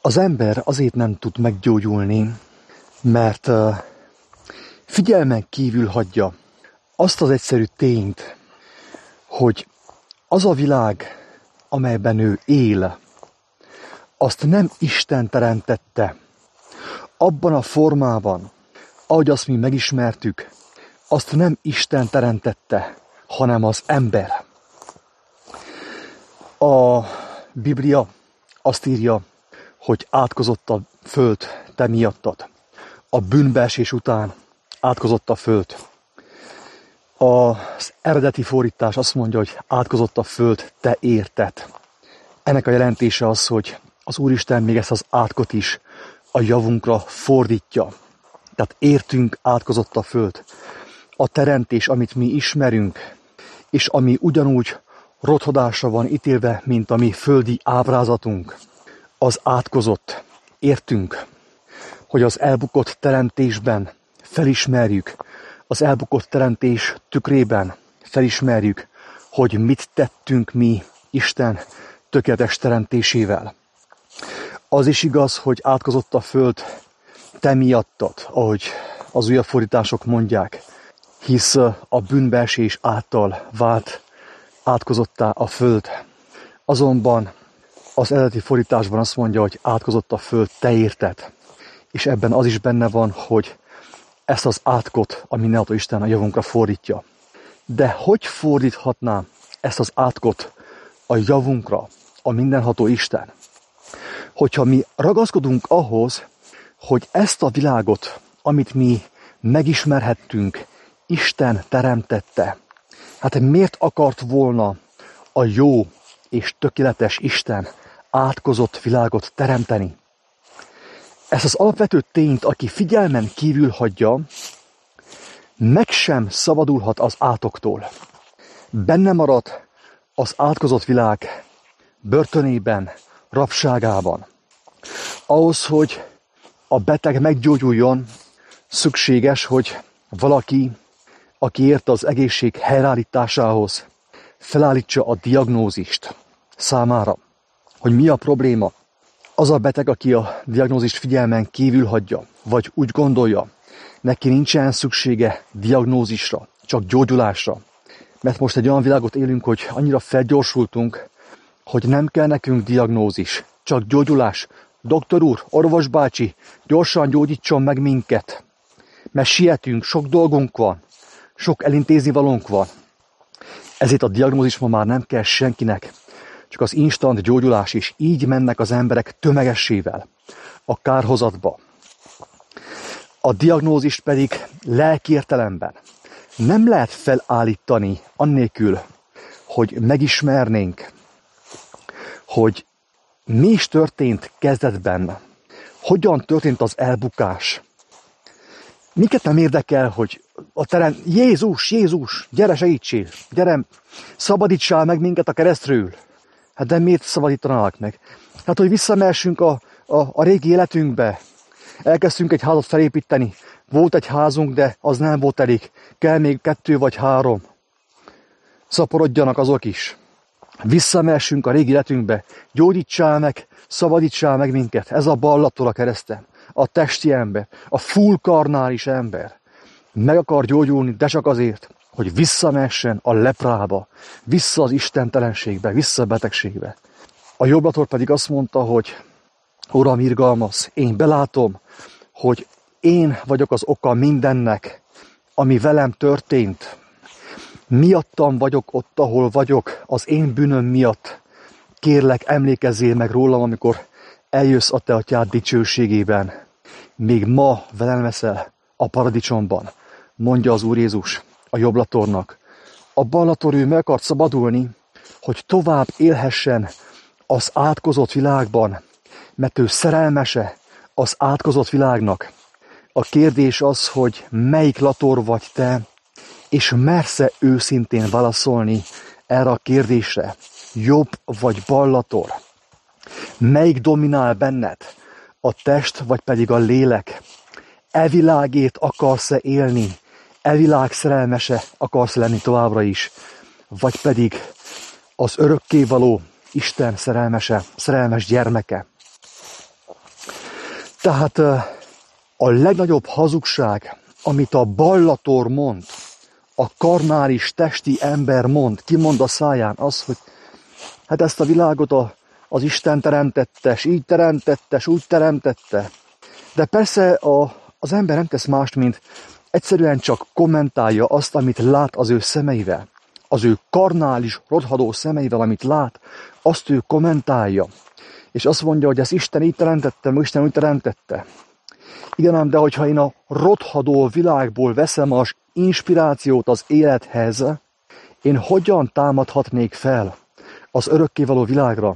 Az ember azért nem tud meggyógyulni, mert figyelmen kívül hagyja azt az egyszerű tényt, hogy az a világ, amelyben ő él, azt nem Isten teremtette. Abban a formában, ahogy azt mi megismertük, azt nem Isten teremtette, hanem az ember. A Biblia azt írja, hogy átkozott a föld te miattad. A bűnbeesés után átkozott a föld. Az eredeti fordítás azt mondja, hogy átkozott a föld te érted. Ennek a jelentése az, hogy az Úristen még ezt az átkot is a javunkra fordítja. Tehát értünk átkozott a föld. A teremtés, amit mi ismerünk, és ami ugyanúgy rothodásra van ítélve, mint a mi földi ábrázatunk, az átkozott. Értünk, hogy az elbukott teremtésben felismerjük, az elbukott teremtés tükrében felismerjük, hogy mit tettünk mi Isten tökéletes teremtésével. Az is igaz, hogy átkozott a föld te miattad, ahogy az újabb fordítások mondják, hisz a bűnbeesés által vált átkozottá a föld. Azonban az eredeti fordításban azt mondja, hogy átkozott a föld te érted. És ebben az is benne van, hogy ezt az átkot a mindenható Isten a javunkra fordítja. De hogy fordíthatná ezt az átkot a javunkra a mindenható Isten? Hogyha mi ragaszkodunk ahhoz, hogy ezt a világot, amit mi megismerhettünk, Isten teremtette. Hát miért akart volna a jó és tökéletes Isten átkozott világot teremteni? Ezt az alapvető tényt, aki figyelmen kívül hagyja, meg sem szabadulhat az átoktól. Benne marad az átkozott világ börtönében, rabságában. Ahhoz, hogy a beteg meggyógyuljon, szükséges, hogy valaki, aki ért az egészség helyreállításához, felállítsa a diagnózist számára, hogy mi a probléma. Az a beteg, aki a diagnózist figyelmen kívül hagyja, vagy úgy gondolja, neki nincsen szüksége diagnózisra, csak gyógyulásra. Mert most egy olyan világot élünk, hogy annyira felgyorsultunk, hogy nem kell nekünk diagnózis, csak gyógyulás. Doktor úr, orvos bácsi, gyorsan gyógyítson meg minket. Mert sietünk, sok dolgunk van, sok elintézni valónk van. Ezért a diagnózis ma már nem kell senkinek, csak az instant gyógyulás, és így mennek az emberek tömegessével a kárhozatba. A diagnózist pedig lelki értelemben nem lehet felállítani annélkül, hogy megismernénk, hogy mi is történt kezdetben, hogyan történt az elbukás. Minket nem érdekel, hogy a terem, Jézus, gyere segítsél, gyere, szabadítsál meg minket a keresztről. Hát de miért szabadítanálak meg? Hát, hogy visszamehessünk a régi életünkbe. Elkezdtünk egy házat felépíteni. Volt egy házunk, de az nem volt elég. Kell még 2 vagy 3. Szaporodjanak azok is. Visszamehessünk a régi életünkbe. Gyógyítsál meg, szabadítsál meg minket. Ez a ballattól a kereszten. A testi ember, a full karnális ember meg akar gyógyulni, de csak azért, hogy visszamessen a leprába, vissza az istentelenségbe, vissza a betegségbe. A jobblator pedig azt mondta, hogy Uram, irgalmaz, én belátom, hogy én vagyok az oka mindennek, ami velem történt. Miattam vagyok ott, ahol vagyok, az én bűnöm miatt. Kérlek, emlékezzél meg rólam, amikor eljössz a te atyád dicsőségében. Még ma velem veszel a paradicsomban, mondja az Úr Jézus a jobblatornak. A ballator ő meg akart szabadulni, hogy tovább élhessen az átkozott világban, mert ő szerelmese az átkozott világnak. A kérdés az, hogy melyik lator vagy te, és mersz-e őszintén válaszolni erre a kérdésre, jobb vagy ballator? Melyik dominál benned, a test vagy pedig a lélek? E világét akarsz-e élni, e világ szerelmese akarsz lenni továbbra is, vagy pedig az örökkévaló Isten szerelmes gyermeke? Tehát a legnagyobb hazugság, amit a ballator mond, a karnális testi ember mond, kimond a száján, az, hogy hát ezt a világot az Isten teremtette, s így teremtette, s úgy teremtette. De persze az ember nem tesz mást, mint egyszerűen csak kommentálja azt, amit lát az ő szemeivel. Az ő karnális, rothadó szemeivel, amit lát, azt ő kommentálja. És azt mondja, hogy ezt Isten így teremtette, meg Isten úgy teremtette. Igen ám, de hogyha én a rothadó világból veszem az inspirációt az élethez, én hogyan támadhatnék fel az örökkévaló világra?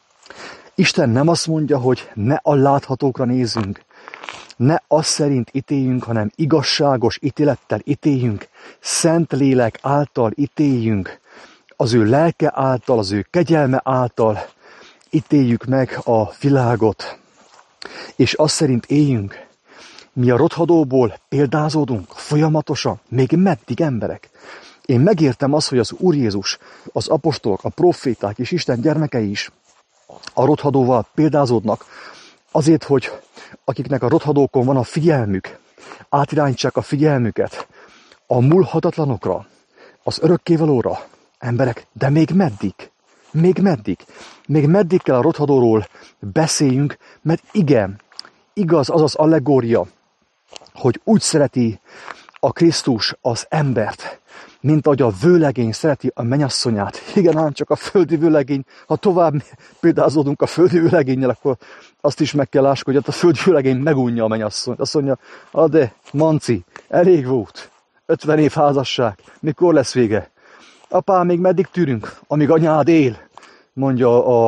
Isten nem azt mondja, hogy ne a láthatókra nézzünk, ne az szerint ítéljünk, hanem igazságos ítélettel ítéljünk, szent lélek által ítéljünk, az ő lelke által, az ő kegyelme által ítéljük meg a világot, és azt szerint éljünk. Mi a rothadóból példázódunk folyamatosan, még meddig emberek? Én megértem azt, hogy az Úr Jézus, az apostolok, a proféták és Isten gyermekei is a rothadóval példázódnak, azért, hogy akiknek a rothadókon van a figyelmük, átirányítsák a figyelmüket a múlhatatlanokra, az örökkévalóra. Emberek, de még meddig? Még meddig? Még meddig kell a rothadóról beszéljünk, mert igen, igaz az az allegória, hogy úgy szereti a Krisztus az embert, mint ahogy a vőlegény szereti a mennyasszonyát. Igen, ám csak a földi vőlegény, ha tovább példázódunk a földi vőlegénnyel, akkor azt is meg kell lássuk, hogy a földi vőlegény megunja a mennyasszonyt. Azt mondja, de Manci, elég volt, 50 év házasság, mikor lesz vége? Apám, még meddig tűrünk, amíg anyád él, mondja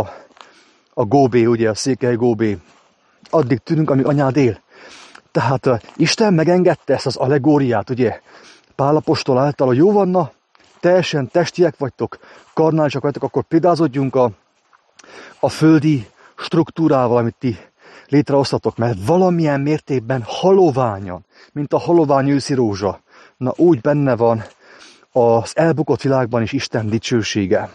a Góbé, ugye, a székely Góbé. Addig tűrünk, amíg anyád él. Tehát Isten megengedte ezt az allegóriát, ugye, Pál apostol által, hogy jó vanna, teljesen testiek vagytok, karnálisak vagytok, akkor példázodjunk a földi struktúrával, amit ti létrehoztatok, mert valamilyen mértékben haloványan, mint a halovány őszi rózsa, na úgy benne van az elbukott világban is Isten dicsősége.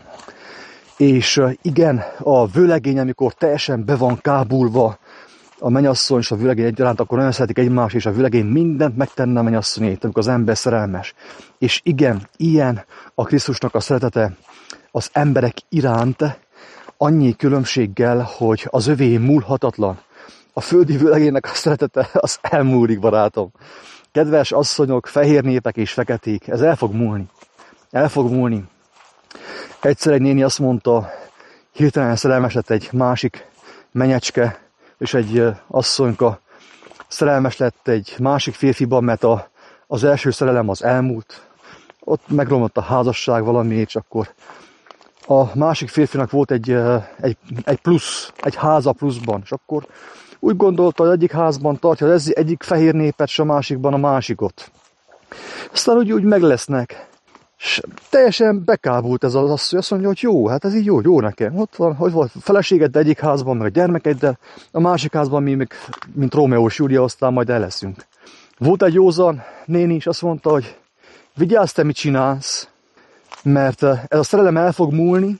És igen, a vőlegény, amikor teljesen be van kábulva, a mennyasszony és a vőlegény egyaránt, akkor nagyon szeretik egymást, és a vőlegény mindent megtenne a mennyasszonyét, amikor az ember szerelmes. És igen, ilyen a Krisztusnak a szeretete az emberek iránt, annyi különbséggel, hogy az övé múlhatatlan. A földi vőlegénynek a szeretete az elmúlik, barátom. Kedves asszonyok, fehér népek és feketék, ez el fog múlni. El fog múlni. Egyszer egy néni azt mondta, hirtelen szerelmes lett egy másik menyecske, és egy asszonyka szerelmes lett egy másik férfiban, mert az első szerelem az elmúlt. Ott megromlott a házasság valami, és akkor a másik férfinak volt egy plusz, egy háza pluszban, és akkor úgy gondolta, hogy egyik házban tartja az egyik fehér népet, és a másikban a másikot. Aztán úgy meg lesznek. És teljesen bekábult ez az asszony, azt mondja, hogy jó, hát ez így jó nekem. Ott van, hogy volt feleséged egyik házban, meg a gyermekeddel, a másik házban mi, mint Rómeó és Júlia, aztán majd el leszünk. Volt egy józan néni is, azt mondta, hogy vigyázz, te mit csinálsz, mert ez a szerelem el fog múlni,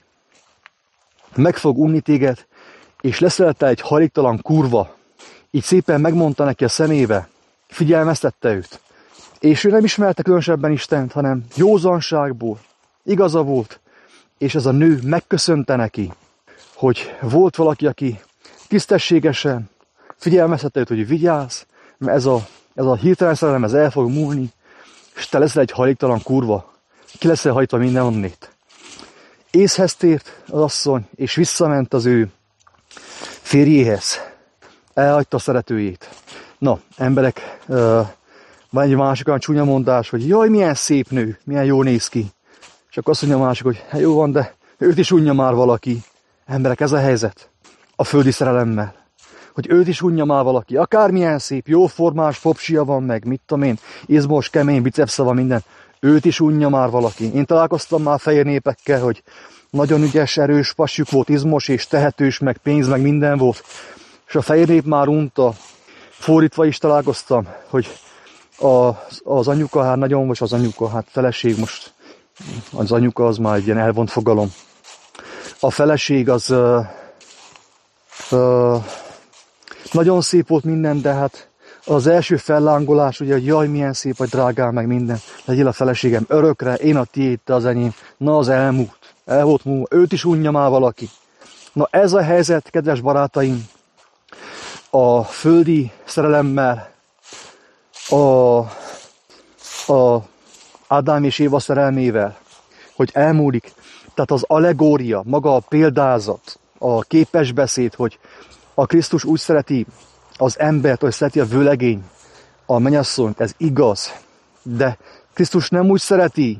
meg fog unni téged, és leszelte egy hajléktalan kurva. Így szépen megmondta neki a szemébe, figyelmeztette őt. És ő nem ismerte különösebben Istent, hanem józanságból, igaza volt. És ez a nő megköszönte neki, hogy volt valaki, aki tisztességesen figyelmeztette őt, hogy vigyázz, mert ez a hirtelen szerelem, ez el fog múlni, és te leszel egy hajléktalan kurva, ki leszel hajtva mindenhonnét. Észhez tért az asszony, és visszament az ő férjéhez. Elhagyta a szeretőjét. Na, emberek, van egy másik olyan csúnya mondás, hogy jaj, milyen szép nő, milyen jól néz ki. És akkor azt mondja a másik, hogy hát jó van, de őt is unja már valaki. Emberek, ez a helyzet a földi szerelemmel. Hogy őt is unja már valaki. Akármilyen szép, jó formás popsia van meg, mit tudom én, izmos, kemény, bicepsze van minden. Őt is unja már valaki. Én találkoztam már fehér népekkel, hogy nagyon ügyes, erős pasjuk volt, izmos és tehetős, meg pénz, meg minden volt. És a fehér nép már unta. Fordítva is találkoztam, hogy az anyuka, hát nagyon, most az anyuka, hát feleség, most az anyuka az már egy ilyen elvont fogalom. A feleség az Nagyon szép volt minden, de hát az első fellángolás, ugye, hogy jaj, milyen szép vagy drágám, meg minden. Legyél a feleségem örökre, én a tiéd, te az enyém. Na, az elmúlt. El volt múlva. Őt is unja már valaki. Na, ez a helyzet, kedves barátaim, a földi szerelemmel, a Ádám és Éva szerelmével, hogy elmúlik. Tehát az allegória, maga a példázat, a képesbeszéd, hogy a Krisztus úgy szereti az embert, hogy szereti a vőlegény, a mennyasszonyt, ez igaz. De Krisztus nem úgy szereti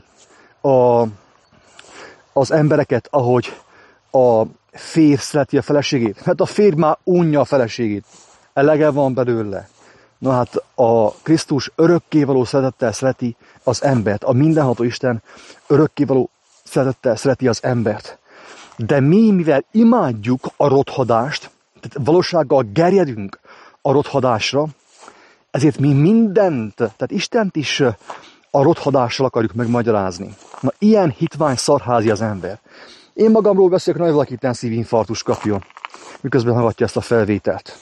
az embereket, ahogy a férj szereti a feleségét. Mert a férj már unja a feleségét. Elege van belőle. Na hát a Krisztus örökkévaló szeretettel szereti az embert. A mindenható Isten örökkévaló szeretettel szereti az embert. De mi, mivel imádjuk a rothadást, tehát valósággal gerjedünk a rothadásra, ezért mi mindent, tehát Istent is a rothadással akarjuk megmagyarázni. Na, ilyen hitvány szarházi az ember. Én magamról beszélek, nagyon valaki itt szívinfarktus kapjon, miközben hallgatja ezt a felvételt.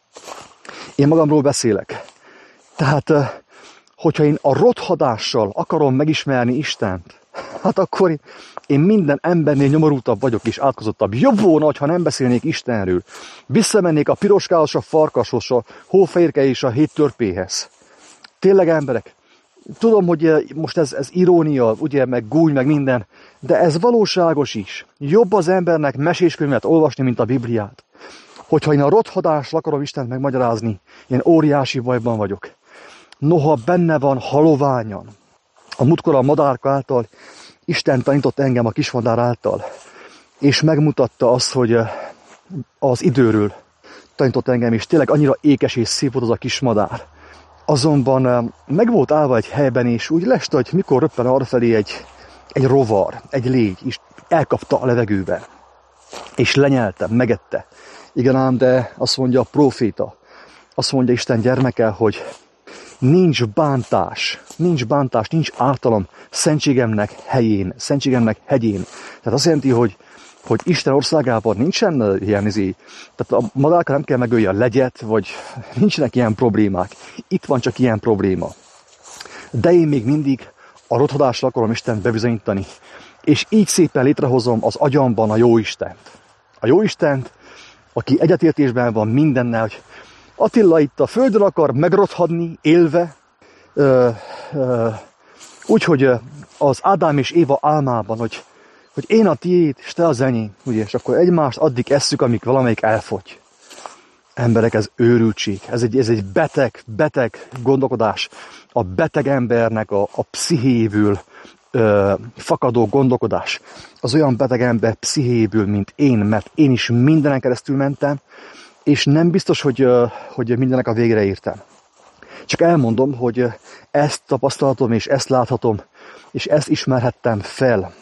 Én magamról beszélek. Tehát, hogyha én a rothadással akarom megismerni Istent, hát akkor én minden embernél nyomorultabb vagyok és átkozottabb. Jobb volna, ha nem beszélnék Istenről. Visszamennék a piroskálos, a farkashoz, a hófehérke és a 7 törpéhez. Tényleg emberek, tudom, hogy most ez irónia, ugye, meg gúny, meg minden, de ez valóságos is. Jobb az embernek meséskönyvet olvasni, mint a Bibliát. Hogyha én a rothadással akarom Istent megmagyarázni, én óriási bajban vagyok. Noha benne van haloványan. A múltkor a madárka által Isten tanított engem a kismadár által, és megmutatta azt, hogy az időről tanított engem, és tényleg annyira ékes és szép volt az a kismadár. Azonban meg volt állva egy helyben, és úgy leste, hogy mikor röppen arrafelé egy rovar, egy légy, és elkapta a levegőben. És lenyelte, megette. Igen ám, de azt mondja a próféta, azt mondja Isten gyermeke, hogy nincs bántás, nincs ártalom szentségemnek helyén, szentségemnek hegyén. Tehát azt jelenti, hogy Isten országában nincsen ilyen tehát a madárka nem kell megölje a legyet, vagy nincsenek ilyen problémák. Itt van csak ilyen probléma. De én még mindig a rothadással akarom Istent bebizonyítani. És így szépen létrehozom az agyamban a Jóistent. A Jóistent, aki egyetértésben van mindennel, hogy Attila itt a földön akar megrothadni, élve, úgyhogy az Ádám és Éva álmában, hogy én a tiéd, és te az enyém, ugye, és akkor egymást addig esszük, amíg valamelyik elfogy. Emberek, ez őrültség, ez egy beteg gondolkodás. A beteg embernek a pszichéjéből fakadó gondolkodás. Az olyan beteg ember pszichéjéből, mint én, mert én is mindenen keresztül mentem, és nem biztos, hogy mindenek a végre értem. Csak elmondom, hogy ezt tapasztalatom, és ezt láthatom, és ezt ismerhettem fel.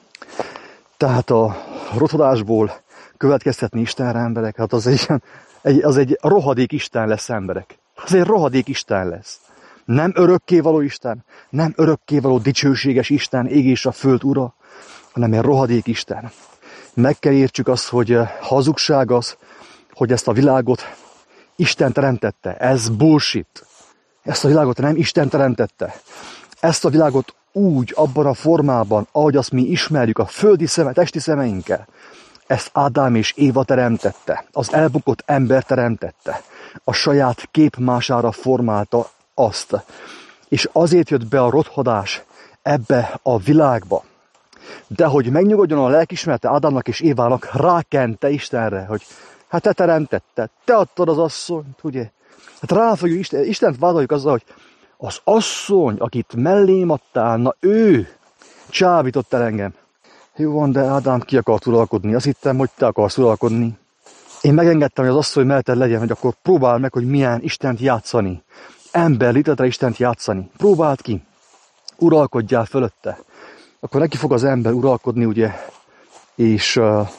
Tehát a rothadásból következtetni Istenre, emberek, hát az egy rohadék Isten lesz, emberek. Az egy rohadék Isten lesz. Nem örökkévaló Isten, nem örökkévaló dicsőséges Isten, ég és a föld ura, hanem egy rohadék Isten. Meg kell értsük azt, hogy hazugság az, hogy ezt a világot Isten teremtette. Ez bullshit. Ezt a világot nem Isten teremtette. Ezt a világot úgy, abban a formában, ahogy azt mi ismerjük a földi testi szemeinkkel. Ezt Ádám és Éva teremtette. Az elbukott ember teremtette. A saját képmására formálta azt. És azért jött be a rothadás ebbe a világba. De hogy megnyugodjon a lelkismerete Ádámnak és Évának, rákente Istenre, hogy hát te teremtetted, te adtad az asszonyt, ugye? Hát ráfogjuk Istent vádoljuk azzal, hogy az asszony, akit mellém adtál, na ő csábított el engem. Jó van, de Ádám ki akart uralkodni. Azt hittem, hogy te akarsz uralkodni. Én megengedtem, hogy az asszony melletted legyen, hogy akkor próbáld meg, hogy milyen Istent játszani. Ember létetre Istent játszani. Próbáld ki. Uralkodjál fölötte. Akkor neki fog az ember uralkodni, ugye? És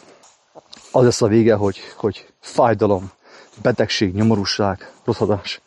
az lesz a vége, hogy fájdalom, betegség, nyomorúság, rothadás.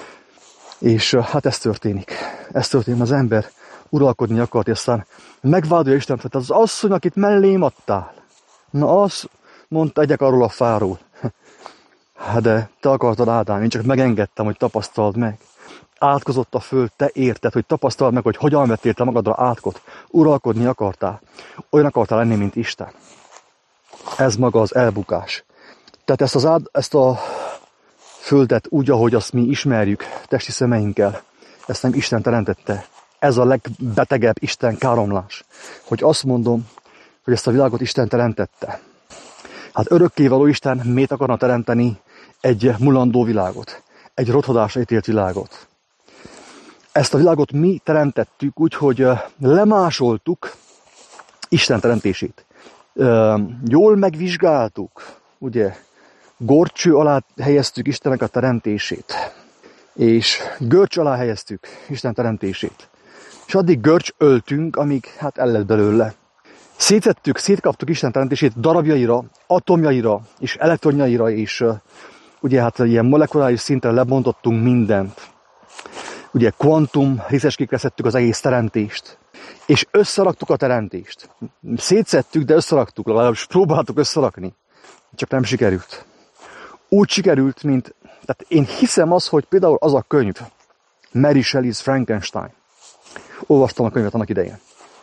És hát ez történik. Ez történik, az ember uralkodni akart, és aztán megvádolja Isten, tehát az asszony, akit mellém adtál. Na az, mondta, egyek arról a fáról. De te akartad, Ádám, én csak megengedtem, hogy tapasztald meg. Átkozott a föld, te érted, hogy tapasztald meg, hogy hogyan vettél te magadra átkot. Uralkodni akartál. Olyan akartál lenni, mint Isten. Ez maga az elbukás. Tehát ezt a földet úgy, ahogy azt mi ismerjük testi szemeinkkel, ezt nem Isten teremtette. Ez a legbetegebb Isten káromlás. Hogy azt mondom, hogy ezt a világot Isten teremtette. Hát örökkévaló Isten miért akarna teremteni egy mulandó világot? Egy rothadásra ítélt világot. Ezt a világot mi teremtettük úgy, hogy lemásoltuk Isten teremtését. Jól megvizsgáltuk, ugye, górcső alá helyeztük Istennek a teremtését. És görcs alá helyeztük Isten teremtését. És addig görcs öltünk, amíg hát el lett belőle. Szétkaptuk Isten teremtését darabjaira, atomjaira és elektronjaira, és ugye hát ilyen molekuláris szinten lebontottunk mindent. Ugye kvantum részecskékre szedtük az egész teremtést. És összeraktuk a teremtést. Szétszettük, de összeraktuk, legalábbis próbáltuk összerakni. Csak nem sikerült. Úgy sikerült, mint... Tehát én hiszem azt, hogy például az a könyv, Mary Shelley's Frankenstein. Olvastam a könyvet annak idején.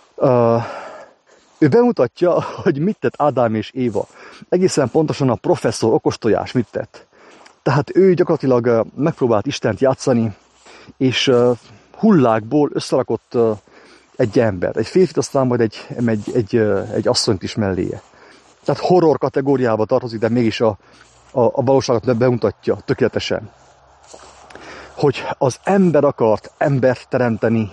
Ő bemutatja, hogy mit tett Ádám és Éva. Egészen pontosan a professzor okostojás mit tett. Tehát ő gyakorlatilag megpróbált Istent játszani, és hullákból összerakott egy embert, egy férfit, aztán majd egy asszonyt is melléje. Tehát horror kategóriába tartozik, de mégis a valóságot bemutatja tökéletesen. Hogy az ember akart embert teremteni,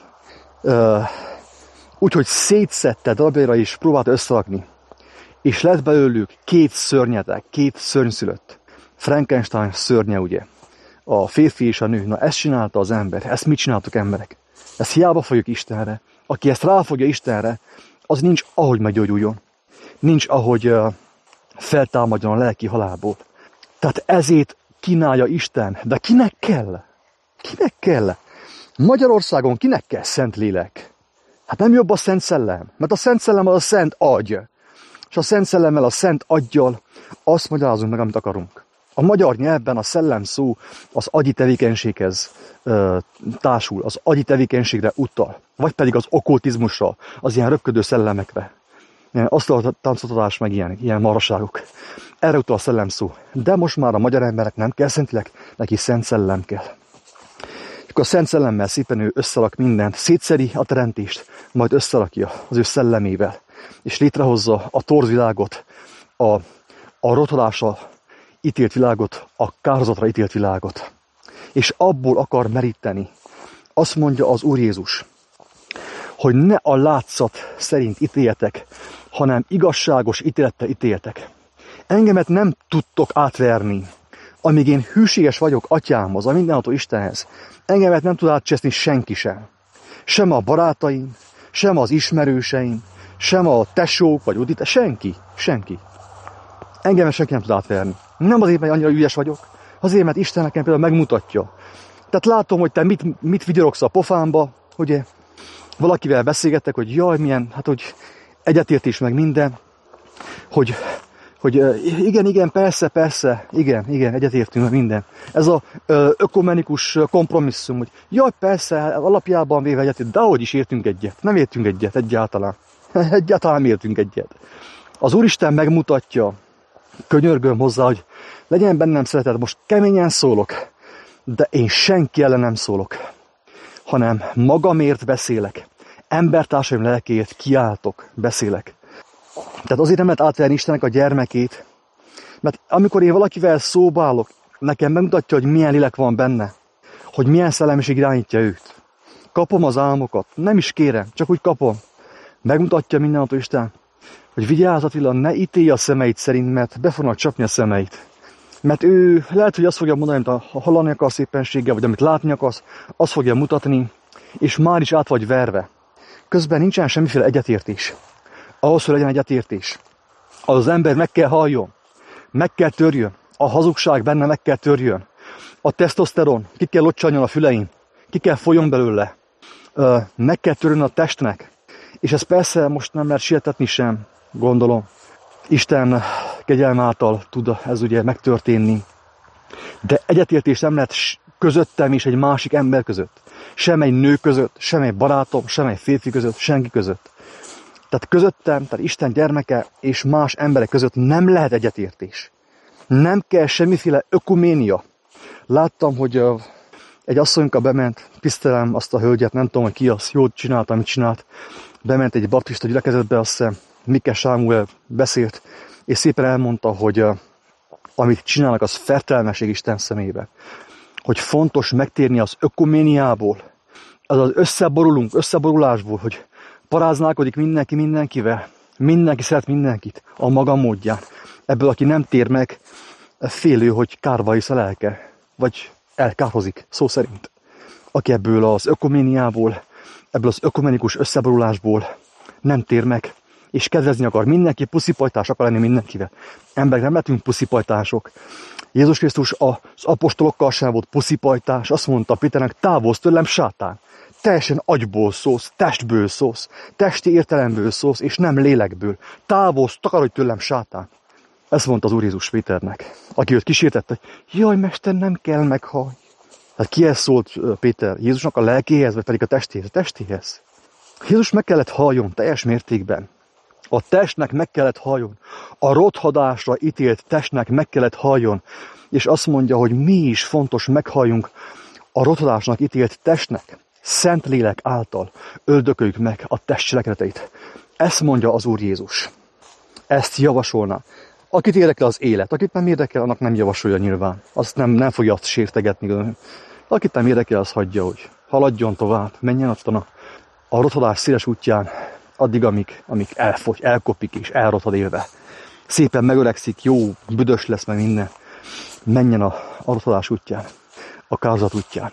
úgyhogy szétszette darabjaira is próbálta összerakni. És lett belőlük két szörnyszülött. Frankenstein szörnye, ugye. A férfi és a nő. Na ezt csinálta az ember. Ezt mit csináltuk emberek? Ezt hiába fogjuk Istenre. Aki ezt ráfogja Istenre, az nincs ahogy meggyógyuljon. Nincs ahogy feltámadjon a lelki halálból. Tehát ezért kínálja Isten. De kinek kell? Kinek kell? Magyarországon kinek kell Szentlélek? Hát nem jobb a Szent Szellem, mert a Szent Szellem az a Szent Agy. És a Szent Szellemmel, a Szent Aggyal azt magyarázunk meg, amit akarunk. A magyar nyelvben a szellem szó az agyi tevékenységhez társul, az agyi tevékenységre utal, vagy pedig az okkultizmusra, az ilyen röpködő szellemekre. Asztaltáncoltatás, meg ilyen maraságok. Erre utal a szellem szó. De most már a magyar emberek nem kell Szentlélek, neki Szent Szellem kell. A Szent Szellemmel szépen ő összerak mindent, szétszedi a teremtést, majd összerakja az ő szellemével, és létrehozza a torz világot, a rothadásra ítélt világot, a kárhozatra ítélt világot. És abból akar meríteni. Azt mondja az Úr Jézus, hogy ne a látszat szerint ítéljetek, hanem igazságos ítélettel ítéljetek. Engemet nem tudtok átverni, amíg én hűséges vagyok Atyámhoz, a mindenható Istenhez. Engemet nem tud átcseszni senki sem. Sem a barátaim, sem az ismerőseim, sem a tesók vagy udita, senki. Engemet senki nem tud átverni. Nem azért, mert annyira ügyes vagyok, azért, mert Isten nekem például megmutatja. Tehát látom, hogy te mit vigyorogsz a pofámba, ugye valakivel beszélgettek, hogy jaj, milyen, hát hogy egyetértés meg minden, hogy igen, persze, igen, egyetértünk meg minden. Ez az ökumenikus kompromisszum, hogy jaj, persze, alapjában véve egyetért, de ahogy is értünk egyet. Nem értünk egyet egyáltalán. Egyáltalán nem értünk egyet. Az Úristen megmutatja, könyörgöm hozzá, hogy legyen bennem szeretet, most keményen szólok, de én senki ellen nem szólok, hanem magamért beszélek. Embertársaim lelkéért kiáltok, beszélek. Tehát azért nem lehet átverni Istennek a gyermekét, mert amikor én valakivel szóba állok, nekem megmutatja, hogy milyen lélek van benne, hogy milyen szellemiség irányítja őt. Kapom az álmokat, nem is kérem, csak úgy kapom. Megmutatja mindenható Isten, hogy vigyázz Attila, ne ítélj a szemeit szerint, mert be fognak csapni a szemeit. Mert ő lehet, hogy azt fogja mondani, amit hallani akarsz éppenséggel, vagy amit látni akarsz, azt fogja mutatni, és már is át vagy verve. Közben nincsen semmiféle egyetértés. Ahhoz, hogy legyen egyetértés, az ember meg kell halljon, meg kell törjön, a hazugság benne meg kell törjön, a tesztoszteron ki kell locsanjon a fülein, ki kell folyjon belőle, meg kell törjön a testnek, és ez persze most nem lehet sietetni sem, gondolom. Isten kegyelme által tud ez ugye megtörténni. De egyetértés nem lehet közöttem és egy másik ember között. Sem egy nő között, sem egy barátom, sem egy férfi között, senki között. Tehát közöttem, tehát Isten gyermeke és más emberek között nem lehet egyetértés. Nem kell semmiféle ökuménia. Láttam, hogy egy asszonyka bement, tisztelem azt a hölgyet, nem tudom, hogy ki az, jót csinált, amit csinált. Bement egy baptista gyülekezetbe, azt hiszem, Mike Sámuel beszélt, és szépen elmondta, hogy amit csinálnak, az fertelmesség Isten szemébe. Hogy fontos megtérni az ökuméniából, az összeborulásból, hogy paráználkodik mindenki mindenkivel, mindenki szeret mindenkit a maga módján. Ebből, aki nem tér meg, félő, hogy kárba hisz a lelke, vagy elkárhozik, szó szerint. Aki ebből az ökuméniából, ebből az ökumenikus összeborulásból nem tér meg, és kedvezni akar mindenki, puszipajtás akar lenni mindenkivel. Emberek nem lehetünk puszipajtások. Jézus Krisztus az apostolokkal sem volt puszipajtás, azt mondta Péternek, távozz tőlem, sátán. Teljesen agyból szólsz, testből szólsz, testi értelemből szólsz, és nem lélekből. Távozz, takarodj tőlem, sátán. Ezt mondta az Úr Jézus Péternek, aki őt kísértette, hogy jaj, mester, nem kell meghalj. Hát kihez szólt Péter? Jézusnak a lelkéhez, vagy pedig a testéhez? A testéhez. Jézus meg kellett halljon teljes mértékben. A testnek meg kellett halljon. A rothadásra ítélt testnek meg kellett halljon. És azt mondja, hogy mi is fontos meghalljunk a rothadásnak ítélt testnek. Szent lélek által öldököljük meg a test cselekedeteit. Ezt mondja az Úr Jézus. Ezt javasolná. Akit érdekel az élet, akit nem érdekel, annak nem javasolja nyilván. Azt nem fogja azt sértegetni. Akit nem érdekel, az hagyja, hogy haladjon tovább, menjen aztán a rothadás széles útján, addig, amíg elfogy, elkopik és elrothad élve. Szépen megöregszik, jó, büdös lesz meg minden. Menjen a rothadás útján, a kározat útján.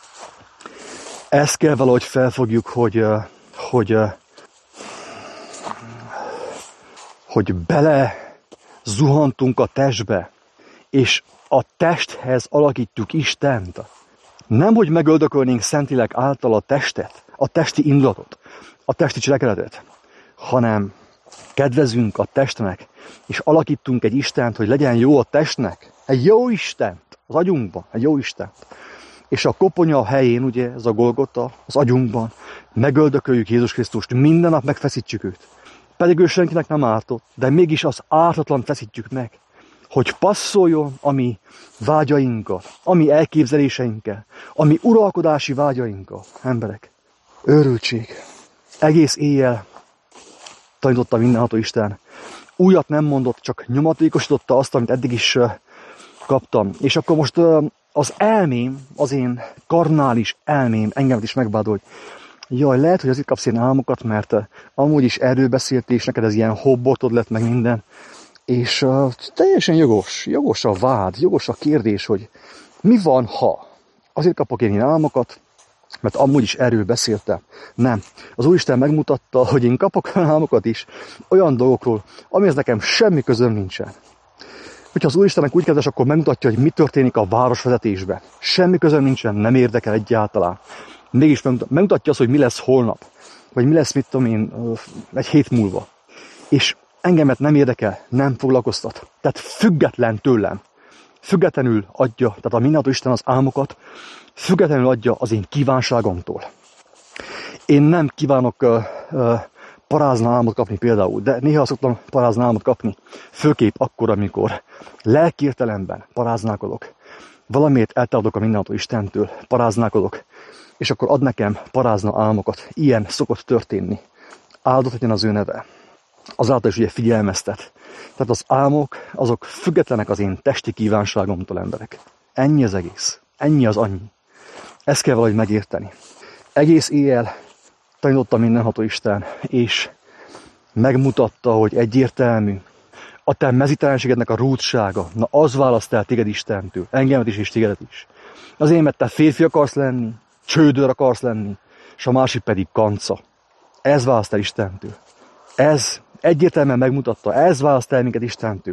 Ezt kell valahogy felfogjuk, hogy bele zuhantunk a testbe, és a testhez alakítjuk Istent. Nem, hogy megöldökölnénk Szentlélek által a testet, a testi indulatot, a testi cselekedetet, hanem kedvezünk a testnek, és alakítunk egy Istent, hogy legyen jó a testnek, egy jó Istent az agyunkban, egy jó Istent. És a koponya helyén, ugye, ez a Golgota, az agyunkban, megöldököljük Jézus Krisztust, minden nap megfeszítjük őt. Pedig ő senkinek nem ártott, de mégis az ártatlan feszítjük meg, hogy passzoljon a mi vágyainkkal, a mi elképzeléseinkkel, a mi uralkodási vágyainkkal. Emberek, őrültség. Egész éjjel tanította mindenható Isten. Újat nem mondott, csak nyomatékosította azt, amit eddig is kaptam. És akkor most az elmém, az én karnális elmém engemet is megvádol, hogy jaj, lehet, hogy azért kapsz ilyen álmokat, mert amúgy is erről beszéltél, és neked ez ilyen hobbotod lett meg minden. És teljesen jogos a vád, jogos a kérdés, hogy mi van, ha azért kapok én ilyen álmokat, mert amúgy is erről beszéltem. Nem. Az Úristen megmutatta, hogy én kapok olyan álmokat is, olyan dolgokról, amihez nekem semmi közöm nincsen. Hogyha az Úristennek úgy kedves, akkor megmutatja, hogy mi történik a városvezetésben. Semmi közöm nincsen, nem érdekel egyáltalán. Mégis megmutatja azt, hogy mi lesz holnap, vagy mi lesz, mit tudom én, egy hét múlva. És engemet nem érdekel, nem foglalkoztat. Tehát független tőlem. Függetlenül adja, tehát a mindenható Isten az álmokat, függetlenül adja az én kívánságomtól. Én nem kívánok parázna álmot kapni például, de néha szoktam parázna álmot kapni. Főképp akkor, amikor lelkiértelemben paráználkodok. Valamiért eltávolodok a mindenható Istentől, paráználkodok, és akkor ad nekem parázna álmokat. Ilyen szokott történni. Áldott legyen az ő neve. Azáltal is ugye figyelmeztet. Tehát az álmok, azok függetlenek az én testi kívánságomtól, emberek. Ennyi az egész. Ennyi az annyi. Ezt kell valahogy megérteni. Egész éjjel tanította mindenható Isten, és megmutatta, hogy egyértelmű. A te mezítelenségednek a rúdsága, na az választ el téged Istentől. Engemet is és tégedet is. Azért, mert te férfi akarsz lenni, csődör akarsz lenni, és a másik pedig kanca. Ez választ el Istentől. Ez egyértelműen megmutatta, ez választ el minket Istentől.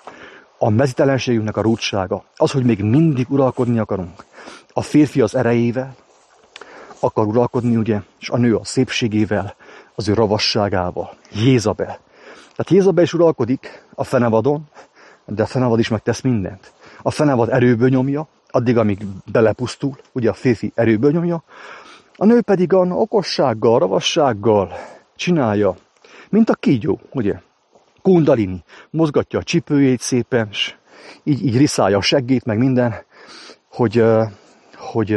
A mezítelenségünknek a rúdsága, az, hogy még mindig uralkodni akarunk. A férfi az erejével akar uralkodni, ugye, és a nő a szépségével, az ő ravasságával. Jézabel. Tehát Jézabel is uralkodik a fenevadon, de a fenevad is megtesz mindent. A fenevad erőből nyomja, addig, amíg belepusztul, ugye a férfi erőből nyomja, a nő pedig a okossággal, ravassággal csinálja, mint a kígyó, ugye? Kundalini, mozgatja a csipőjét szépen, és így riszálja a seggét, meg minden, hogy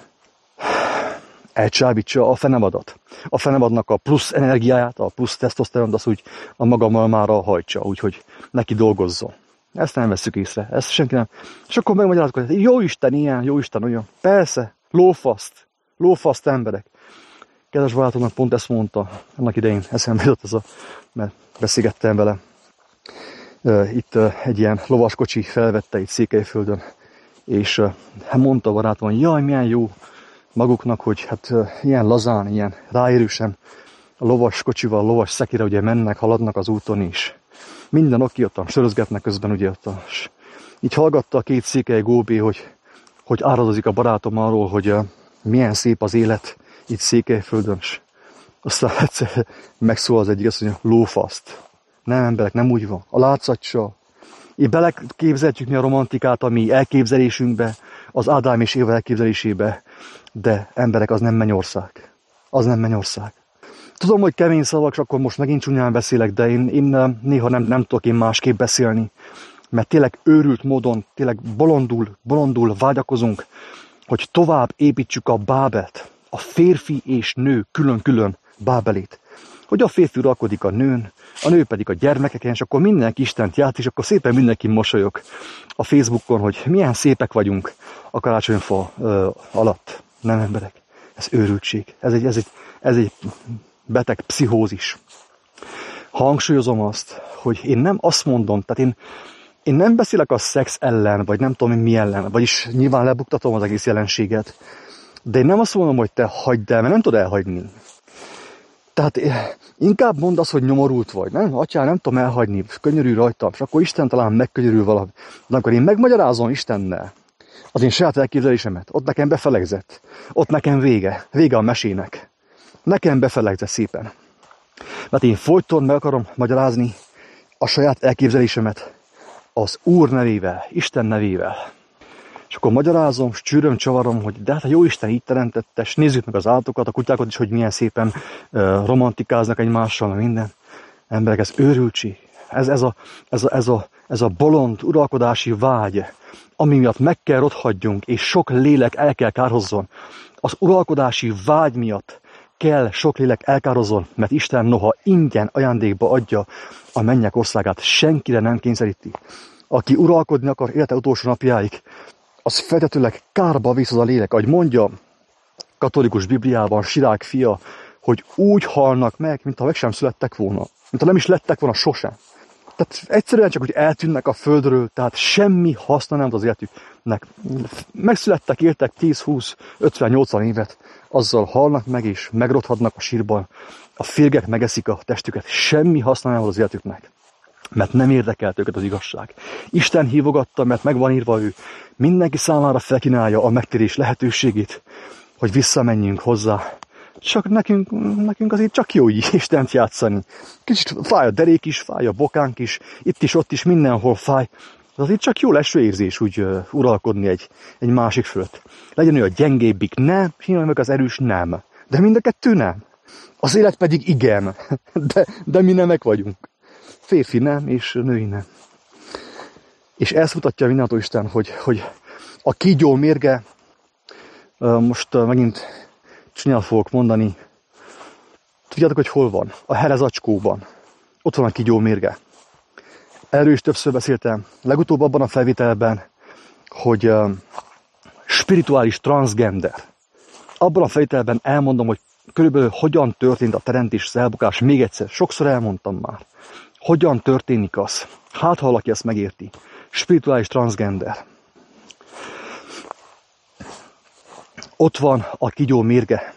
elcsábítsa a fenevadat. A fenevadnak a plusz energiáját, a plusz tesztoszteront, azt úgy a maga malmára hajtsa, úgyhogy neki dolgozzon. Ezt nem vesszük észre, ezt senki nem. És akkor megmagyarázkodik, hogy jó Isten ilyen, jó Isten olyan. Persze, lófaszt emberek. Kedves barátomnak pont ezt mondta, annak idején eszembe jutott mert beszélgettem vele. Itt egy ilyen lovaskocsi felvette itt Székelyföldön, és mondta a barátom, hogy jaj, milyen jó maguknak, hogy hát ilyen lazán, ilyen ráérősen a lovaskocsival, a lovas szekire ugye mennek, haladnak az úton is. Minden oké, ott sörözgetnek közben, ugye ott. Így hallgatta a két székely góbé, hogy áradozik a barátom arról, hogy milyen szép az élet itt Székelyföldön. Aztán egyszer megszól az egyik, azt mondja, lófaszt. Nem emberek, nem úgy van. A látszatsa. Így beleképzeljük mi a romantikát a mi elképzelésünkbe, az Ádám és Éva elképzelésébe, de emberek, az nem mennyország. Az nem mennyország. Tudom, hogy kemény szavak, és akkor most megint csúnyán beszélek, de én néha nem tudok én másképp beszélni, mert tényleg őrült módon, tényleg bolondul vágyakozunk, hogy tovább építsük a Bábelt, a férfi és nő külön-külön Bábelét. Hogy a férfi uralkodik a nőn, a nő pedig a gyermekeken, és akkor mindenki Istent ját, és akkor szépen mindenki mosolyog a Facebookon, hogy milyen szépek vagyunk a karácsonyfa alatt. Nem emberek, ez őrültség, ez egy beteg pszichózis. Hangsúlyozom azt, hogy én nem azt mondom, tehát én nem beszélek a szex ellen, vagy nem tudom mi ellen, vagyis nyilván lebuktatom az egész jelenséget, de én nem azt mondom, hogy te hagyd el, mert nem tudod elhagyni. Tehát inkább mondd azt, hogy nyomorult vagy, nem? Atyám, nem tudom elhagyni, könyörülj rajtam, és akkor Isten talán megkönyörül valami. De amikor én megmagyarázom Istennel az én saját elképzelésemet, ott nekem befelegzett, ott nekem vége a mesének. Nekem befelegzett szépen. Mert én folyton meg akarom magyarázni a saját elképzelésemet az Úr nevével, Isten nevével. És akkor magyarázom, és csűröm, csavarom, hogy de hát a Jóisten így teremtette, és nézzük meg az állatokat, a kutyákat is, hogy milyen szépen romantikáznak egymással, minden. Emberek, ez őrültség. Ez a bolond uralkodási vágy, ami miatt meg kell rothadjunk, és sok lélek el kell kárhozzon. Az uralkodási vágy miatt kell sok lélek elkározzon, mert Isten noha ingyen ajándékba adja a mennyek országát, senkire nem kényszeríti. Aki uralkodni akar élete utolsó napjáig, az feltetőleg kárba visz az a lélek. Ahogy mondja katolikus Bibliában Sirák fia, hogy úgy halnak meg, mintha meg sem születtek volna. Mintha nem is lettek volna sosem. Tehát egyszerűen csak, hogy eltűnnek a földről, tehát semmi haszna nem az életüknek. Megszülettek, éltek 10, 20, 50, 80 évet, azzal halnak meg és megrothadnak a sírban. A férgek megeszik a testüket, semmi haszna nem az életüknek. Mert nem érdekelt őket az igazság. Isten hívogatta, mert megvan írva, ő mindenki számára felkínálja a megtérés lehetőségét, hogy visszamenjünk hozzá. Csak nekünk azért csak jó így Istent játszani. Kicsit fáj a derék is, fáj a bokánk is, itt is, ott is, mindenhol fáj. De azért csak jó leső érzés úgy uralkodni egy másik fölött. Legyen ő a gyengébbik, nem, simán meg az erős, nem. De mind a kettő nem. Az élet pedig igen. De mi nemek vagyunk. Férfi nem, és női nem. És ezt mutatja mindenható Isten, hogy a kígyó mérge, most megint csúnyán fogok mondani, tudjátok, hogy hol van? A Herezacskóban. Ott van a kígyó mérge. Erről is többször beszéltem. Legutóbb abban a felvételben, hogy spirituális transgender. Abban a felvételben elmondom, hogy körülbelül hogyan történt a teremtés, az elbukás. Még egyszer, sokszor elmondtam már. Hogyan történik az? Hát, ha valaki ezt megérti. Spirituális transgender. Ott van a kígyó mérge.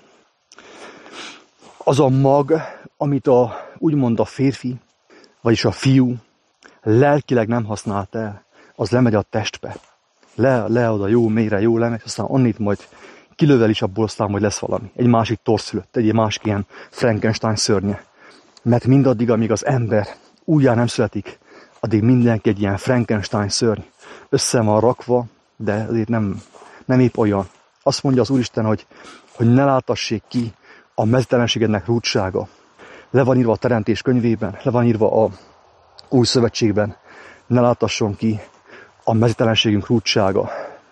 Az a mag, amit úgymond a férfi, vagyis a fiú lelkileg nem használt el, az lemegy a testbe. Le oda jó mélyre, jó lemegy, aztán onnit majd kilövel is abból, aztán majd lesz valami. Egy másik torszülött, egy másik ilyen Frankenstein szörnye. Mert mindaddig, amíg az ember újjá nem születik addig mindenki egy ilyen Frankenstein szörny. Össze van rakva, de azért nem épp olyan. Azt mondja az Úristen, hogy ne látassék ki a meztelenségednek rúdsága. Le van írva a Teremtés könyvében, le van írva a Új Szövetségben, ne látasson ki a meztelenségünk rúdsága.